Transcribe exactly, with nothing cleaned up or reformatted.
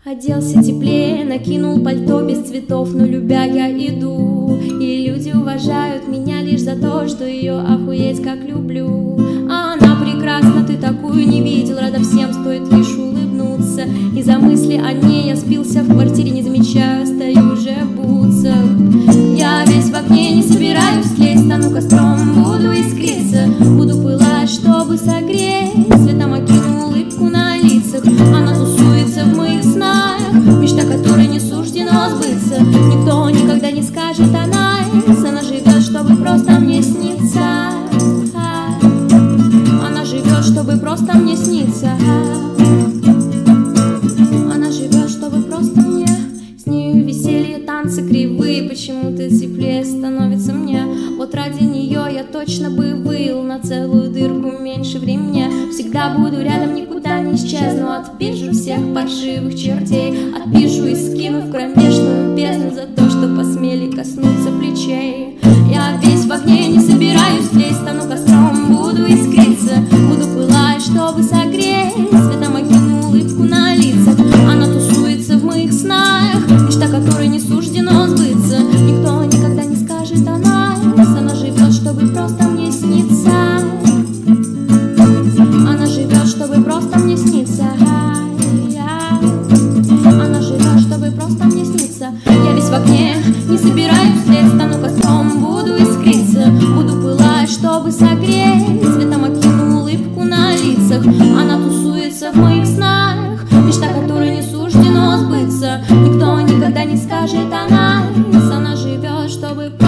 Оделся теплее, накинул пальто без цветов, но любя я иду. И люди уважают меня лишь за то, что ее охуеть как люблю. А она прекрасна, ты такую не видел, рада всем, стоит лишь улыбнуться. Из-за мысли о ней я спился в квартире, не замечаю, стою уже в бутсах. Я весь в огне, не собираюсь лезть, стану костром, буду искриться, буду пылать, чтобы согреть, светом окину улыбку на лицах. Она тусуется в моих снах, мечта, которой не суждено сбыться. Никто никогда не скажет о нас, она живет, чтобы просто мне сниться. Она живет, чтобы просто мне сниться. Она живет, чтобы просто мне. С нею веселье, танцы кривые, почему-то теплее становится мне. Вот ради нее я точно бы выл на целую дырку меньше в ремне. Всегда буду рядом, никуда не исчезну. Отпишу всех паршивых чертей, отпишу и скину в кромешную бездну за то, что посмели коснуться плечей. Я весь в огне, не собираюсь лезть, стану костром, буду искриться, буду пылать, чтобы согреть, светом окину улыбку на лицах. Она тусуется в моих снах, мечта, которой не суждено сбыться. Никто никогда не скажет о нас, она живет, чтобы просто мне сниться. Она живет, чтобы просто мне сниться. Она живет, чтобы просто мне сниться. Я весь в огне, не собираюсь лезть, стану костром, буду искриться, буду пылать, чтобы согреть, светом окину улыбку на лицах. Она тусуется в моих снах, мечта, которой не суждено сбыться. Никто никогда не скажет о нас, она живет, чтобы